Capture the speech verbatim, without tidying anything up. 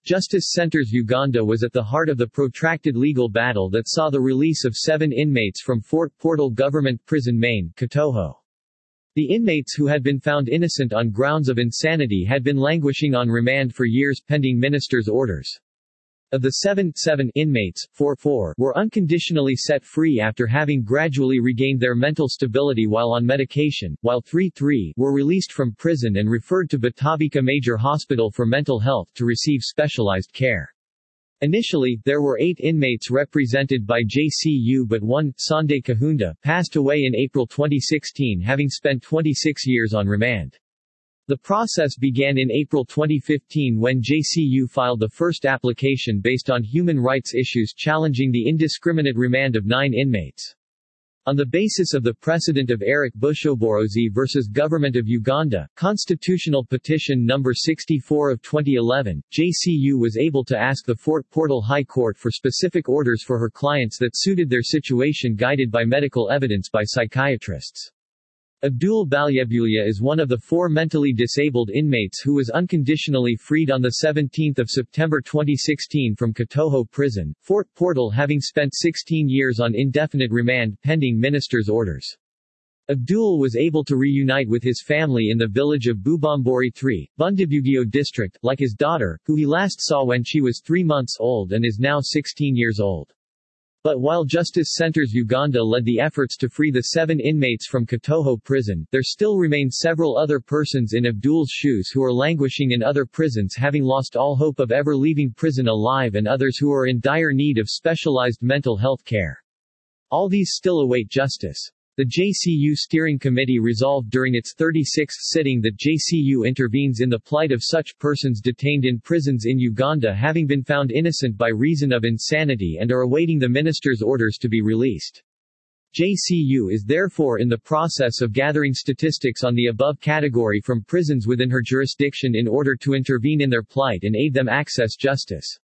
Justice Centres Uganda was at the heart of the protracted legal battle that saw the release of seven inmates from Fort Portal Government Prison Main, Katoho. The inmates who had been found innocent on grounds of insanity had been languishing on remand for years pending ministers' orders. Of the seven, seven inmates, four, four were unconditionally set free after having gradually regained their mental stability while on medication, while three, three were released from prison and referred to Batabika Major Hospital for Mental Health to receive specialized care. Initially, there were eight inmates represented by J C U, but one, Sunday Kahunda, passed away in April twenty sixteen having spent twenty-six years on remand. The process began in April twenty fifteen when J C U filed the first application based on human rights issues challenging the indiscriminate remand of nine inmates. On the basis of the precedent of Eric Bushoborozi versus Government of Uganda, Constitutional Petition number sixty-four of twenty eleven, J C U was able to ask the Fort Portal High Court for specific orders for her clients that suited their situation guided by medical evidence by psychiatrists. Abdul Balyebulia is one of the four mentally disabled inmates who was unconditionally freed on the seventeenth of September twenty sixteen from Katoho Prison, Fort Portal, having spent sixteen years on indefinite remand pending ministers' orders. Abdul was able to reunite with his family in the village of Bubombori three, Bundibugyo district, like his daughter, who he last saw when she was three months old and is now sixteen years old. But while Justice Centres Uganda led the efforts to free the seven inmates from Katoho prison, there still remain several other persons in Abdul's shoes who are languishing in other prisons having lost all hope of ever leaving prison alive, and others who are in dire need of specialized mental health care. All these still await justice. The J C U Steering Committee resolved during its thirty-sixth sitting that J C U intervenes in the plight of such persons detained in prisons in Uganda having been found innocent by reason of insanity and are awaiting the minister's orders to be released. J C U is therefore in the process of gathering statistics on the above category from prisons within her jurisdiction in order to intervene in their plight and aid them access justice.